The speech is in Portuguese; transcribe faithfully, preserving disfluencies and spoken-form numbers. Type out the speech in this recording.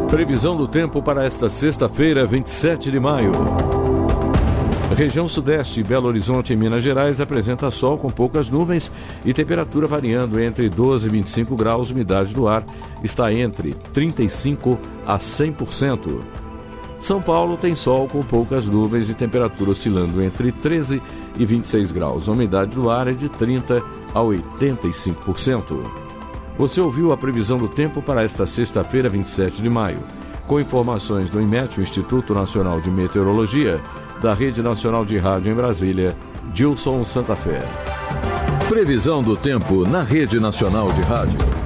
Previsão do tempo para esta sexta-feira, vinte e sete de maio. Região Sudeste, Belo Horizonte e Minas Gerais apresenta sol com poucas nuvens e temperatura variando entre doze e vinte e cinco graus. Umidade do ar está entre trinta e cinco a cem por cento. São Paulo tem sol com poucas nuvens e temperatura oscilando entre treze e vinte e seis graus. A umidade do ar é de trinta a oitenta e cinco por cento. Você ouviu a previsão do tempo para esta sexta-feira, vinte e sete de maio. Com informações do INMET, o Instituto Nacional de Meteorologia, da Rede Nacional de Rádio em Brasília, Gilson Santa Fé. Previsão do tempo na Rede Nacional de Rádio.